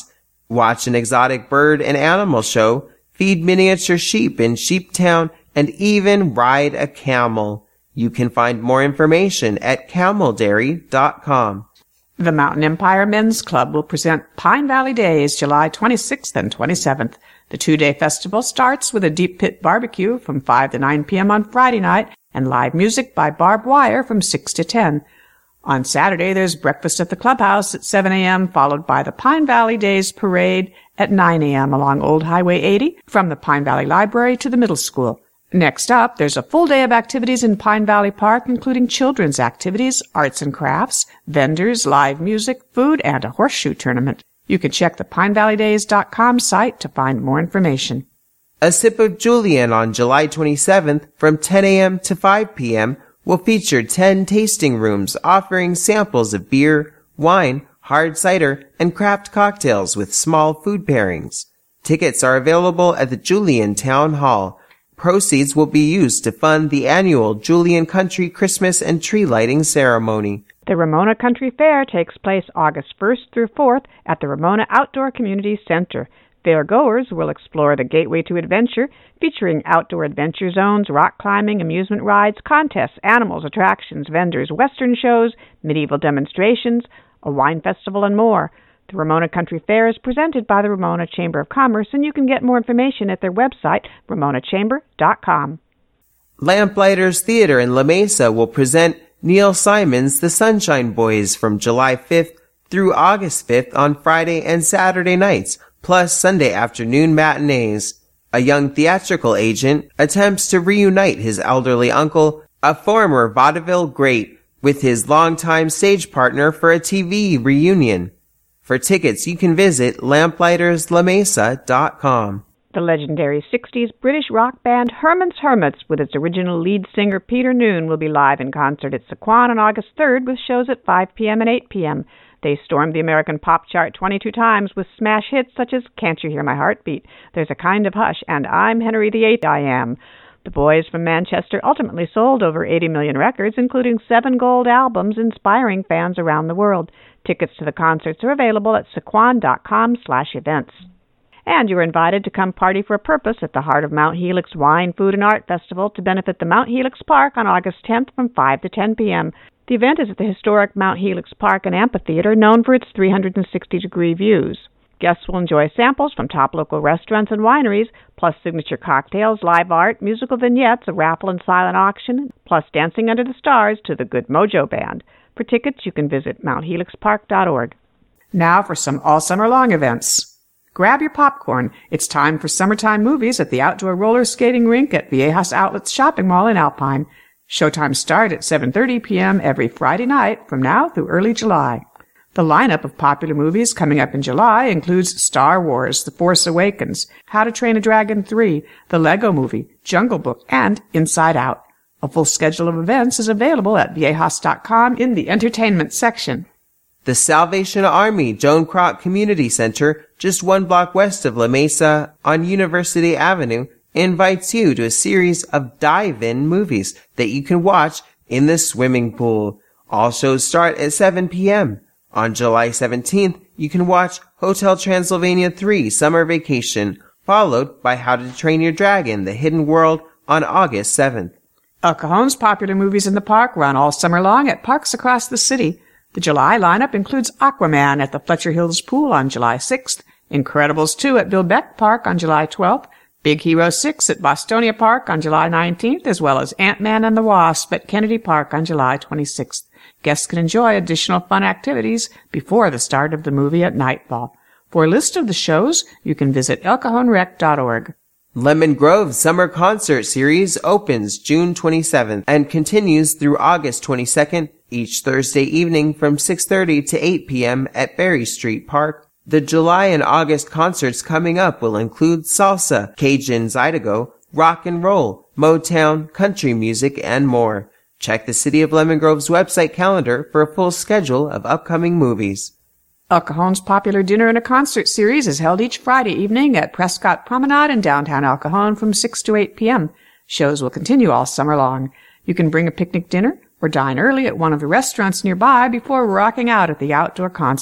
Watch an exotic bird and animal show, feed miniature sheep in Sheeptown, and even ride a camel. You can find more information at camel dairy dot com. The Mountain Empire Men's Club will present Pine Valley Days July twenty-sixth and twenty-seventh. The two-day festival starts with a deep pit barbecue from five to nine p.m. on Friday night and live music by Barbed Wire from six to ten. On Saturday, there's breakfast at the clubhouse at seven a.m., followed by the Pine Valley Days Parade at nine a.m. along Old Highway eighty from the Pine Valley Library to the middle school. Next up, there's a full day of activities in Pine Valley Park, including children's activities, arts and crafts, vendors, live music, food, and a horseshoe tournament. You can check the pine valley days dot com site to find more information. A Sip of Julian on July twenty-seventh from ten a.m. to five p.m. will feature ten tasting rooms offering samples of beer, wine, hard cider, and craft cocktails with small food pairings. Tickets are available at the Julian Town Hall. Proceeds will be used to fund the annual Julian Country Christmas and Tree Lighting Ceremony. The Ramona Country Fair takes place August first through fourth at the Ramona Outdoor Community Center. Fairgoers will explore the Gateway to Adventure, featuring outdoor adventure zones, rock climbing, amusement rides, contests, animals, attractions, vendors, western shows, medieval demonstrations, a wine festival, and more. The Ramona Country Fair is presented by the Ramona Chamber of Commerce, and you can get more information at their website, ramona chamber dot com. Lamplighters Theater in La Mesa will present Neil Simon's The Sunshine Boys from July fifth through August fifth on Friday and Saturday nights, plus Sunday afternoon matinees. A young theatrical agent attempts to reunite his elderly uncle, a former vaudeville great, with his longtime stage partner for a T V reunion. For tickets, you can visit lamplighters la mesa dot com. The legendary sixties British rock band Herman's Hermits, with its original lead singer Peter Noone, will be live in concert at Sequan on August third with shows at five p.m. and eight p.m. They stormed the American pop chart twenty-two times with smash hits such as Can't You Hear My Heartbeat, There's a Kind of Hush, and I'm Henry the Eighth I Am. The boys from Manchester ultimately sold over eighty million records, including seven gold albums, inspiring fans around the world. Tickets to the concerts are available at sequan dot com slash events. And you're invited to come party for a purpose at the Heart of Mount Helix Wine, Food, and Art Festival to benefit the Mount Helix Park on August tenth from five to ten p.m. The event is at the historic Mount Helix Park and Amphitheater, known for its three hundred sixty degree views. Guests will enjoy samples from top local restaurants and wineries, plus signature cocktails, live art, musical vignettes, a raffle and silent auction, plus Dancing Under the Stars to the Good Mojo Band. For tickets, you can visit mount helix park dot org. Now for some all-summer-long events. Grab your popcorn. It's time for summertime movies at the outdoor roller skating rink at Viejas Outlets Shopping Mall in Alpine. Showtimes start at seven thirty p.m. every Friday night from now through early July. The lineup of popular movies coming up in July includes Star Wars, The Force Awakens, How to Train a Dragon three, The Lego Movie, Jungle Book, and Inside Out. A full schedule of events is available at viejas dot com in the entertainment section. The Salvation Army Joan Kroc Community Center, just one block west of La Mesa on University Avenue, invites you to a series of dive-in movies that you can watch in the swimming pool. All shows start at seven p.m. On July seventeenth, you can watch Hotel Transylvania three Summer Vacation, followed by How to Train Your Dragon The Hidden World on August seventh. El Cajon's popular movies in the park run all summer long at parks across the city. The July lineup includes Aquaman at the Fletcher Hills Pool on July sixth, Incredibles two at Bill Beck Park on July twelfth, Big Hero six at Bostonia Park on July nineteenth, as well as Ant-Man and the Wasp at Kennedy Park on July twenty-sixth. Guests can enjoy additional fun activities before the start of the movie at nightfall. For a list of the shows, you can visit el cajon rec dot org. Lemon Grove Summer Concert Series opens June twenty-seventh and continues through August twenty-second, each Thursday evening from six thirty to eight p.m. at Berry Street Park. The July and August concerts coming up will include salsa, Cajun Zydeco, rock and roll, Motown, country music, and more. Check the City of Lemon Grove's website calendar for a full schedule of upcoming movies. El Cajon's popular Dinner and a Concert series is held each Friday evening at Prescott Promenade in downtown El Cajon from six to eight p.m. Shows will continue all summer long. You can bring a picnic dinner or dine early at one of the restaurants nearby before rocking out at the outdoor concert.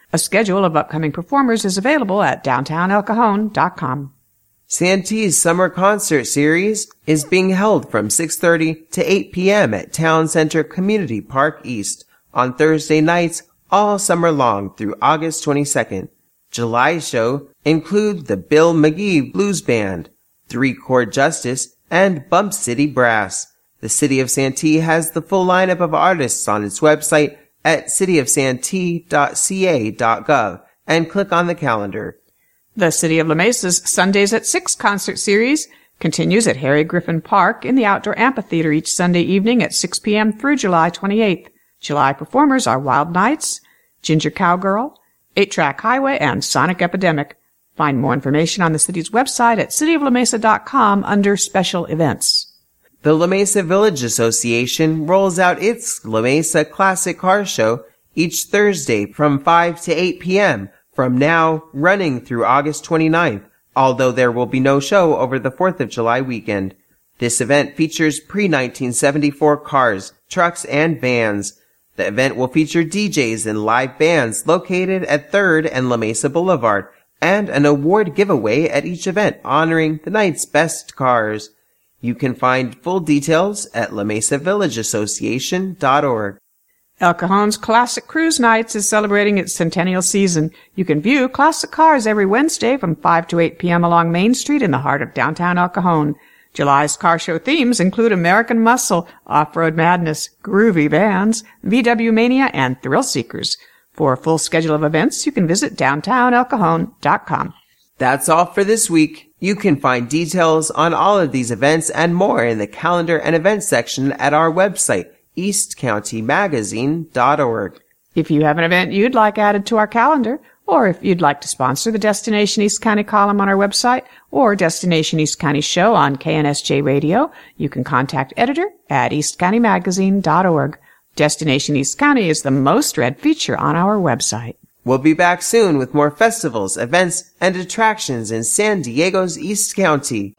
A schedule of upcoming performers is available at downtown el cajon dot com. Santee's summer concert series is being held from six thirty to eight p.m. at Town Center Community Park East on Thursday nights all summer long through August twenty-second. July's show include the Bill McGee Blues Band, Three Chord Justice, and Bump City Brass. The City of Santee has the full lineup of artists on its website at city of santee dot c a dot gov and click on the calendar. The City of La Mesa's Sundays at six concert series continues at Harry Griffin Park in the outdoor amphitheater each Sunday evening at six p.m. through July twenty-eighth. July performers are Wild Nights, Ginger Cowgirl, eight track Highway, and Sonic Epidemic. Find more information on the city's website at city of la mesa dot com under Special Events. The La Mesa Village Association rolls out its La Mesa Classic Car Show each Thursday from five to eight p.m. from now running through August twenty-ninth, although there will be no show over the fourth of July weekend. This event features pre nineteen seventy-four cars, trucks, and vans. The event will feature D Js and live bands located at third and La Mesa Boulevard, and an award giveaway at each event honoring the night's best cars. You can find full details at la mesa village association dot org. El Cajon's Classic Cruise Nights is celebrating its centennial season. You can view classic cars every Wednesday from five to eight p.m. along Main Street in the heart of downtown El Cajon. July's car show themes include American Muscle, Off-Road Madness, Groovy Vans, V W Mania, and Thrill Seekers. For a full schedule of events, you can visit downtown el cajon dot com. That's all for this week. You can find details on all of these events and more in the calendar and events section at our website, east county magazine dot org. If you have an event you'd like added to our calendar, or if you'd like to sponsor the Destination East County column on our website or Destination East County show on K N S J Radio, you can contact editor at east county magazine dot org. Destination East County is the most read feature on our website. We'll be back soon with more festivals, events, and attractions in San Diego's East County.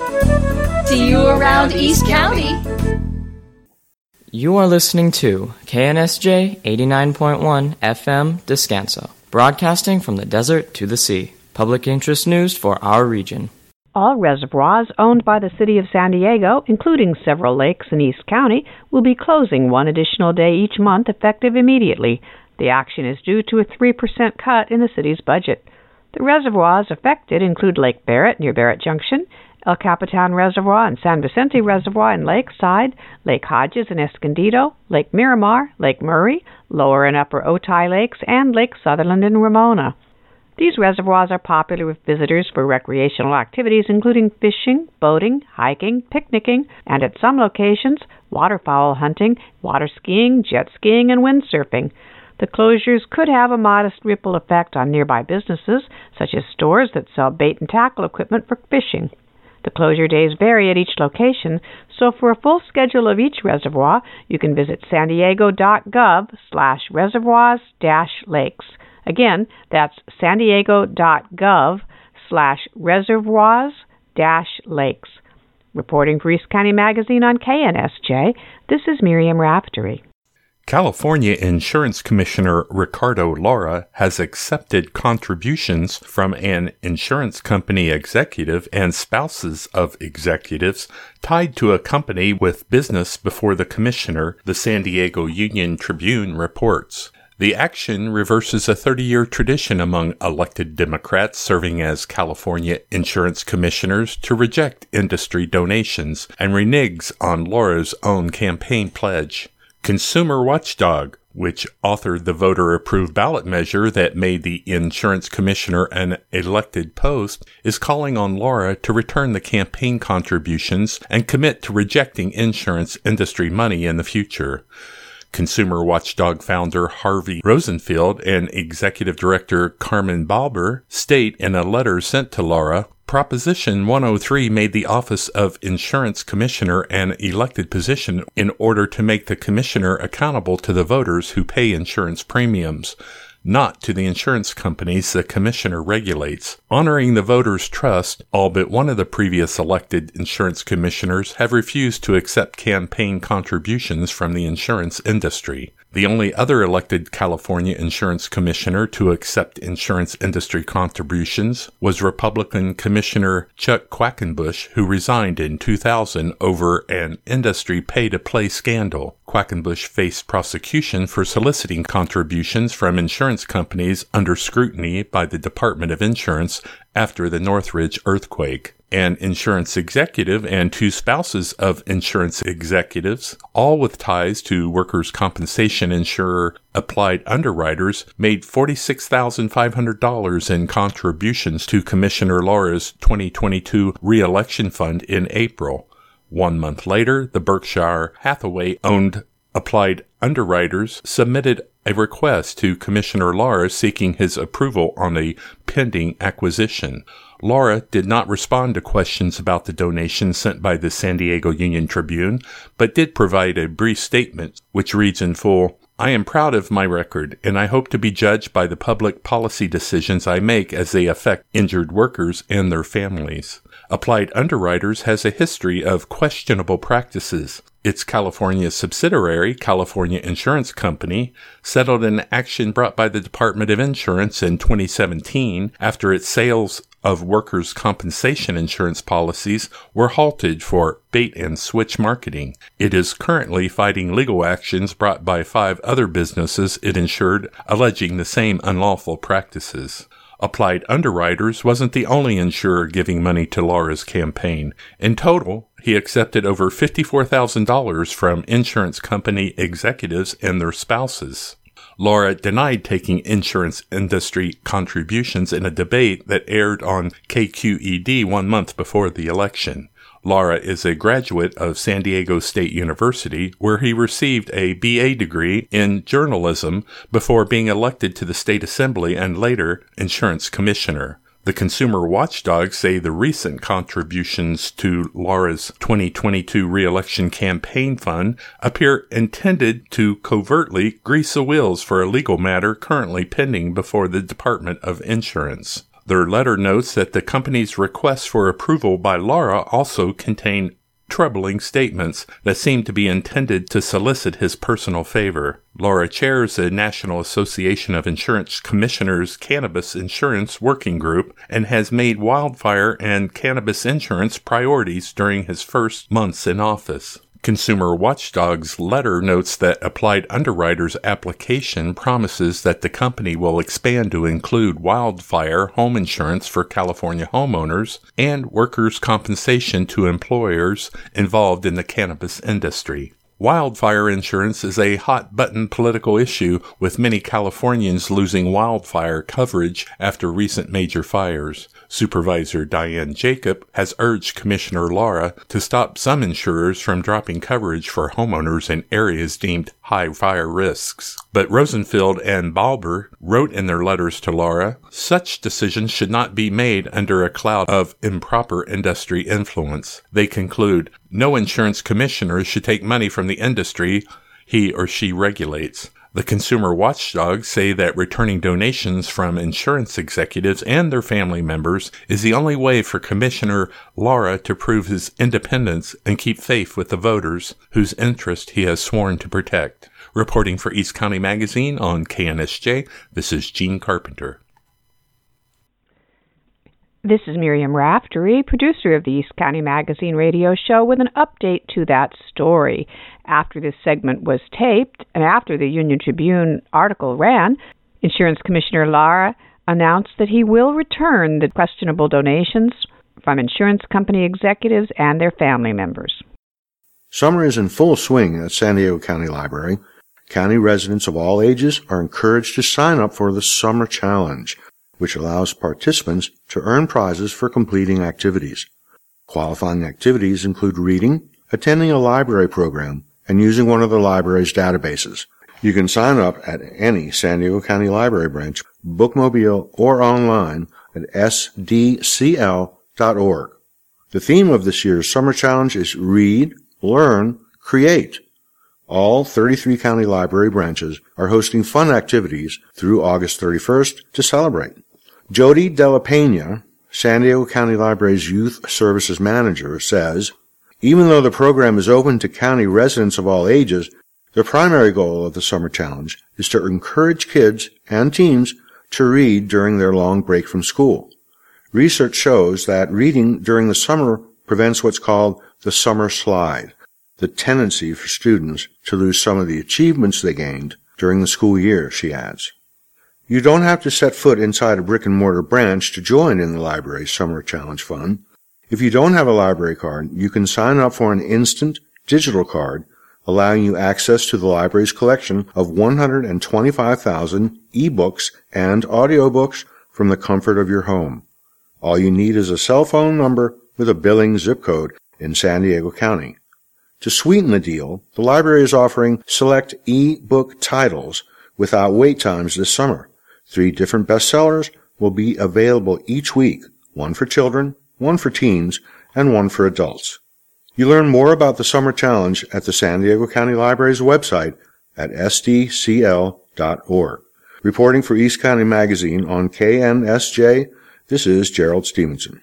See you around East County. You are listening to K N S J eighty-nine point one F M Descanso, broadcasting from the desert to the sea. Public interest news for our region. All reservoirs owned by the City of San Diego, including several lakes in East County, will be closing one additional day each month effective immediately. The action is due to a three percent cut in the city's budget. The reservoirs affected include Lake Barrett near Barrett Junction, El Capitan Reservoir and San Vicente Reservoir in Lakeside, Lake Hodges in Escondido, Lake Miramar, Lake Murray, Lower and Upper Otay Lakes, and Lake Sutherland in Ramona. These reservoirs are popular with visitors for recreational activities including fishing, boating, hiking, picnicking, and at some locations, waterfowl hunting, water skiing, jet skiing, and windsurfing. The closures could have a modest ripple effect on nearby businesses, such as stores that sell bait and tackle equipment for fishing. The closure days vary at each location, so for a full schedule of each reservoir, you can visit san diego dot gov slash reservoirs dash lakes. Again, that's san diego dot gov slash reservoirs dash lakes. Reporting for East County Magazine on K N S J, this is Miriam Raftery. California Insurance Commissioner Ricardo Lara has accepted contributions from an insurance company executive and spouses of executives tied to a company with business before the commissioner, the San Diego Union Tribune reports. The action reverses a thirty-year tradition among elected Democrats serving as California insurance commissioners to reject industry donations and reneges on Lara's own campaign pledge. Consumer Watchdog, which authored the voter-approved ballot measure that made the insurance commissioner an elected post, is calling on Lara to return the campaign contributions and commit to rejecting insurance industry money in the future. Consumer Watchdog founder Harvey Rosenfield and executive director Carmen Balber state in a letter sent to Lara, Proposition one oh three made the office of Insurance Commissioner an elected position in order to make the commissioner accountable to the voters who pay insurance premiums. not to the insurance companies the commissioner regulates. Honoring the voters' trust, all but one of the previous elected insurance commissioners have refused to accept campaign contributions from the insurance industry. The only other elected California insurance commissioner to accept insurance industry contributions was Republican Commissioner Chuck Quackenbush, who resigned in two thousand over an industry pay-to-play scandal. Quackenbush faced prosecution for soliciting contributions from insurance companies under scrutiny by the Department of Insurance after the Northridge earthquake. An insurance executive and two spouses of insurance executives, all with ties to workers' compensation insurer Applied Underwriters, made forty-six thousand five hundred dollars in contributions to Commissioner Lara's twenty twenty-two re-election fund in April. One month later, the Berkshire Hathaway-owned Applied Underwriters submitted a request to Commissioner Lara seeking his approval on a pending acquisition. Lara did not respond to questions about the donation sent by the San Diego Union Tribune, but did provide a brief statement which reads in full, "I am proud of my record, and I hope to be judged by the public policy decisions I make as they affect injured workers and their families." Applied Underwriters has a history of questionable practices. Its California subsidiary, California Insurance Company, settled an action brought by the Department of Insurance in twenty seventeen after its sales of workers' compensation insurance policies were halted for bait-and-switch marketing. It is currently fighting legal actions brought by five other businesses it insured, alleging the same unlawful practices. Applied Underwriters wasn't the only insurer giving money to Lara's campaign. In total, he accepted over fifty-four thousand dollars from insurance company executives and their spouses. Lara denied taking insurance industry contributions in a debate that aired on K Q E D one month before the election. Lara is a graduate of San Diego State University, where he received a B A degree in journalism before being elected to the state assembly and later insurance commissioner. The consumer watchdogs say the recent contributions to Lara's twenty twenty-two re-election campaign fund appear intended to covertly grease the wheels for a legal matter currently pending before the Department of Insurance. Their letter notes that the company's requests for approval by Lara also contain troubling statements that seem to be intended to solicit his personal favor. Lara chairs the National Association of Insurance Commissioners Cannabis Insurance Working Group and has made wildfire and cannabis insurance priorities during his first months in office. Consumer Watchdog's letter notes that Applied Underwriters' application promises that the company will expand to include wildfire home insurance for California homeowners and workers' compensation to employers involved in the cannabis industry. Wildfire insurance is a hot-button political issue, with many Californians losing wildfire coverage after recent major fires. Supervisor Diane Jacob has urged Commissioner Lara to stop some insurers from dropping coverage for homeowners in areas deemed high fire risks. But Rosenfield and Balber wrote in their letters to Lara, such decisions should not be made under a cloud of improper industry influence. They conclude, no insurance commissioner should take money from the industry he or she regulates. The consumer watchdogs say that returning donations from insurance executives and their family members is the only way for Commissioner Lara to prove his independence and keep faith with the voters whose interest he has sworn to protect. Reporting for East County Magazine on K N S J, this is Gene Carpenter. This is Miriam Raftery, producer of the East County Magazine radio show, with an update to that story. After this segment was taped, and after the Union Tribune article ran, Insurance Commissioner Lara announced that he will return the questionable donations from insurance company executives and their family members. Summer is in full swing at San Diego County Library. County residents of all ages are encouraged to sign up for the Summer Challenge, which allows participants to earn prizes for completing activities. Qualifying activities include reading, attending a library program, and using one of the library's databases. You can sign up at any San Diego County Library branch, bookmobile, or online at S D C L dot org. The theme of this year's Summer Challenge is Read, Learn, Create. All thirty-three county library branches are hosting fun activities through August thirty-first to celebrate. Jody Della Pena, San Diego County Library's Youth Services Manager, says, even though the program is open to county residents of all ages, the primary goal of the Summer Challenge is to encourage kids and teens to read during their long break from school. Research shows that reading during the summer prevents what's called the summer slide, the tendency for students to lose some of the achievements they gained during the school year, she adds. You don't have to set foot inside a brick-and-mortar branch to join in the library's Summer Challenge fun. If you don't have a library card, you can sign up for an instant digital card, allowing you access to the library's collection of one hundred twenty-five thousand e-books and audiobooks from the comfort of your home. All you need is a cell phone number with a billing zip code in San Diego County. To sweeten the deal, the library is offering select e-book titles without wait times this summer. Three different bestsellers will be available each week, one for children, one for teens, and one for adults. You learn more about the Summer Challenge at the San Diego County Library's website at s d c l dot org. Reporting for East County Magazine on K N S J, this is Gerald Stevenson.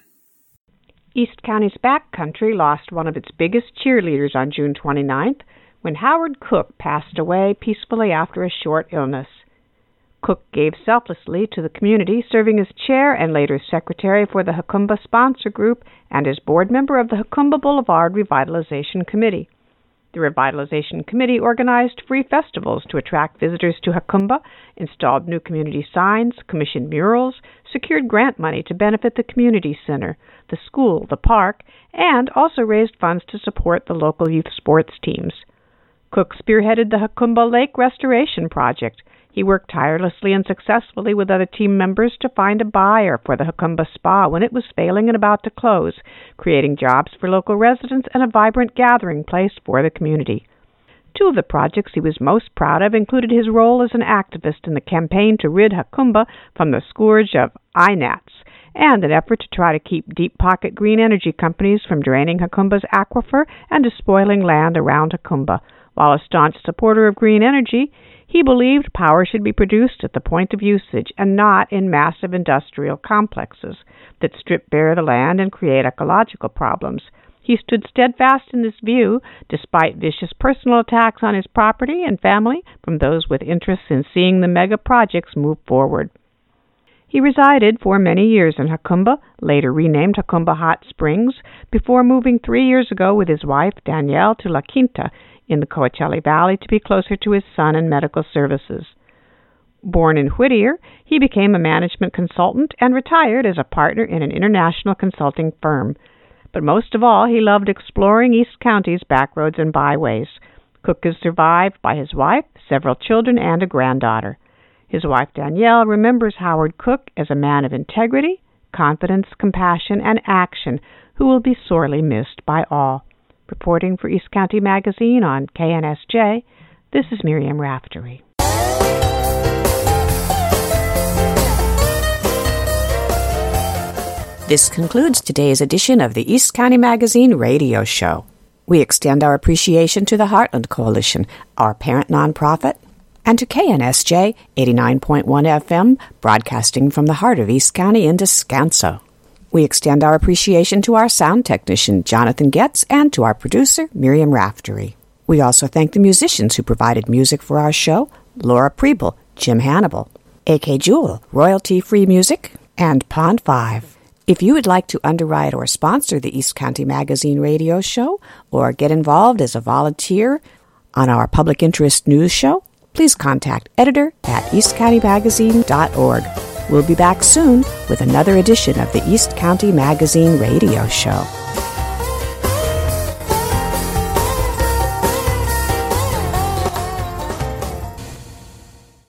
East County's backcountry lost one of its biggest cheerleaders on June twenty-ninth when Howard Cook passed away peacefully after a short illness. Cook gave selflessly to the community, serving as chair and later secretary for the Jacumba Sponsor Group and as board member of the Jacumba Boulevard Revitalization Committee. The Revitalization Committee organized free festivals to attract visitors to Jacumba, installed new community signs, commissioned murals, secured grant money to benefit the community center, the school, the park, and also raised funds to support the local youth sports teams. Cook spearheaded the Jacumba Lake Restoration Project. He worked tirelessly and successfully with other team members to find a buyer for the Jacumba Spa when it was failing and about to close, creating jobs for local residents and a vibrant gathering place for the community. Two of the projects he was most proud of included his role as an activist in the campaign to rid Jacumba from the scourge of I NATS, and an effort to try to keep deep-pocket green energy companies from draining Jacumba's aquifer and despoiling land around Jacumba. While a staunch supporter of green energy, he believed power should be produced at the point of usage and not in massive industrial complexes that strip bare the land and create ecological problems. He stood steadfast in this view, despite vicious personal attacks on his property and family from those with interests in seeing the mega projects move forward. He resided for many years in Jacumba, later renamed Jacumba Hot Springs, before moving three years ago with his wife, Danielle, to La Quinta in the Coachella Valley to be closer to his son and medical services. Born in Whittier, he became a management consultant and retired as a partner in an international consulting firm. But most of all, he loved exploring East County's backroads and byways. Cook is survived by his wife, several children, and a granddaughter. His wife, Danielle, remembers Howard Cook as a man of integrity, confidence, compassion, and action who will be sorely missed by all. Reporting for East County Magazine on K N S J, this is Miriam Raftery. This concludes today's edition of the East County Magazine radio show. We extend our appreciation to the Heartland Coalition, our parent nonprofit, and to K N S J eighty-nine point one F M, broadcasting from the heart of East County in Descanso. We extend our appreciation to our sound technician, Jonathan Getz, and to our producer, Miriam Raftery. We also thank the musicians who provided music for our show, Laura Preble, Jim Hannibal, A K Jewel, royalty-free music, and Pond five. If you would like to underwrite or sponsor the East County Magazine radio show, or get involved as a volunteer on our public interest news show, please contact editor at east county magazine dot org. We'll be back soon with another edition of the East County Magazine radio show.